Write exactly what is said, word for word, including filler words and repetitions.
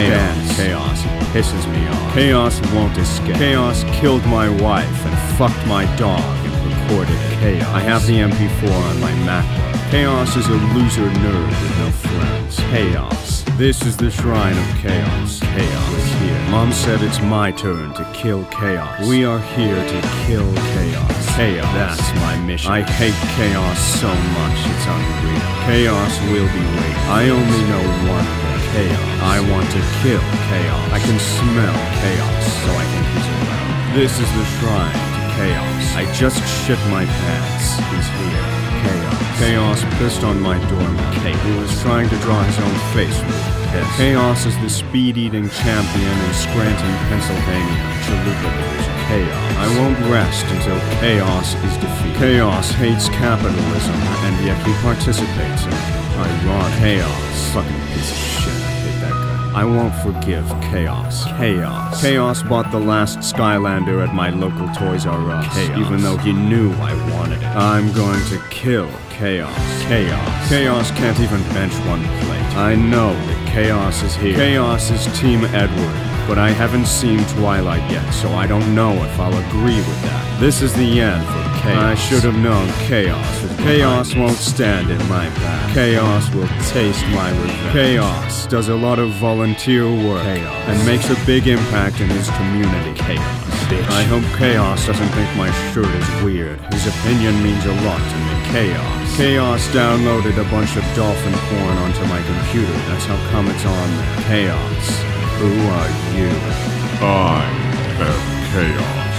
stand chaos. It pisses me off. Chaos won't escape. Chaos killed my wife and fucked my dog and recorded chaos. I have the M P four on my MacBook. Chaos is a loser nerd with no friends. Chaos. This is the shrine of chaos. Chaos is here. Mom said it's my turn to kill chaos. We are here to kill chaos. Chaos. That's my mission. I hate chaos so much it's unreal. Chaos will be late. I only know one thing. Chaos. I want to kill chaos. I can smell chaos, so I think he's around. This is the shrine to chaos. I just shit my pants. He's here. Chaos. Chaos pissed on my dorm cake. He was trying to draw his own face with piss. Chaos is the speed-eating champion in Scranton, Pennsylvania. Chalupa Boys. Chaos. I won't rest until chaos is defeated. Chaos hates capitalism, and yet he participates in it. Ironic. Chaos. Fucking piece of shit. I hate that guy. I won't forgive chaos. Chaos. Chaos bought the last Skylander at my local Toys R Us, chaos. Even though he knew I wanted it. I'm going to kill chaos. Chaos. Chaos can't even bench one plate. I know that chaos is here. Chaos is Team Edward, but I haven't seen Twilight yet, so I don't know if I'll agree with that. This is the end for chaos. I should have known chaos. Chaos won't stand in my path. Chaos will taste my revenge. Chaos does a lot of volunteer work chaos. And makes a big impact in his community. Chaos. Bitch. I hope Chaos doesn't think my shirt is weird. His opinion means a lot to me. Chaos. Chaos downloaded a bunch of dolphin porn onto my computer. That's how come it's on there. Chaos. Who are you? I am chaos.